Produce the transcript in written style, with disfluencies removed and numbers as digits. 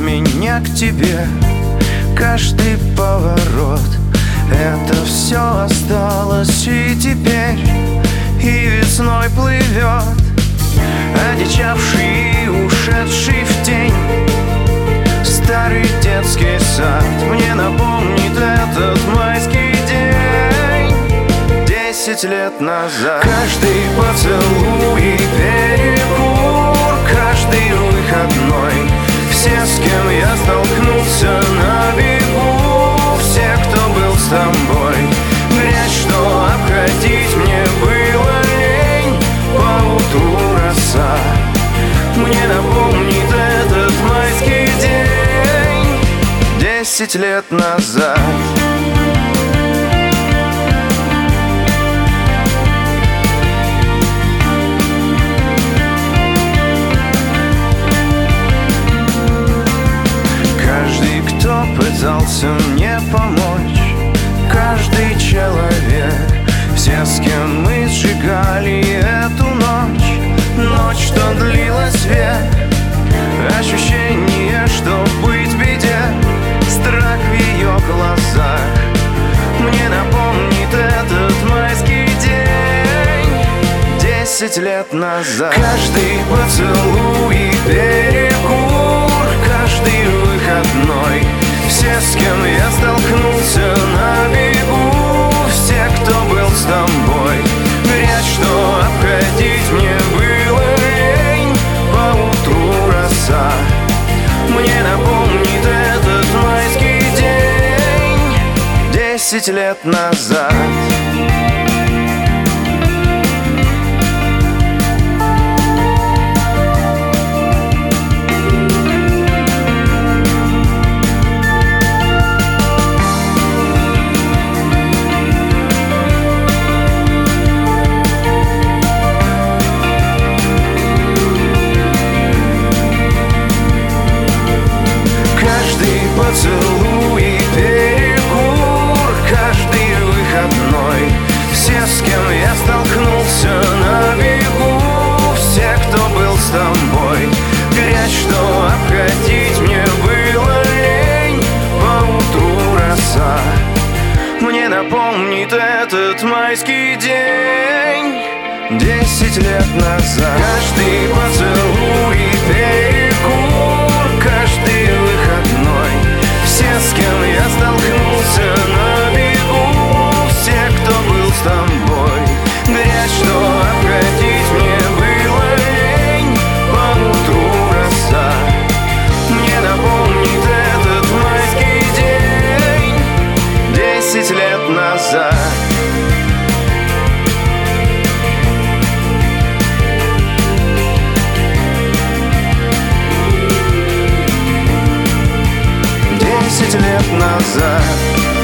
меня к тебе. Каждый поворот — это все осталось и теперь. И весной плывет одичавший и ушедший в тень старый детский сад. Мне напомнит этот майский день 10 лет назад. Каждый поцелуй и перекур, каждый выходной, все, с кем я столкнулся на бегу, все, кто был с тобой. Грязь, что обходить мне было лень, поутру роса мне напомнит этот майский день 10 лет назад. Каждый, кто пытался мне помочь, каждый человек, все, с кем мы сжигали эту ночь, ночь, что длилась век. Ощущение, что быть в беде, страх в ее глазах мне напомнит этот майский день 10 лет назад. Каждый поцелуй и перекур, каждый выходной, все, с кем я столкнулся на бегу, все, кто был с тобой. Грязь, что обходить мне было лень, поутру роса мне напомнит этот майский день 10 лет назад. 10 лет назад. Каждый поцелуй и перекур, каждый выходной, все, с кем я столкнулся на бегу, все, кто был с тобой. Грязь, что обходить мне было лень, поутру роса мне напомнит этот майский день 10 лет назад. 10 лет назад.